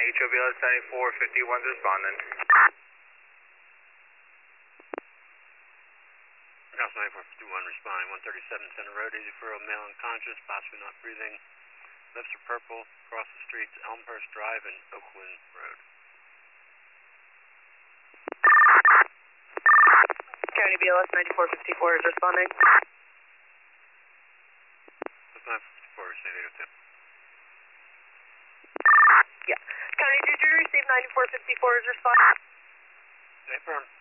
HOBLS 9451 is responding. House 9451 responding, 137 Center Road, 84-year-old male unconscious, possibly not breathing. Lips are purple, across the streets, Elmhurst Drive and Oakland Road. County BLS 9454 is responding. That's 954, receive 802. Yeah. County, did you receive 9454 is responding? Affirm.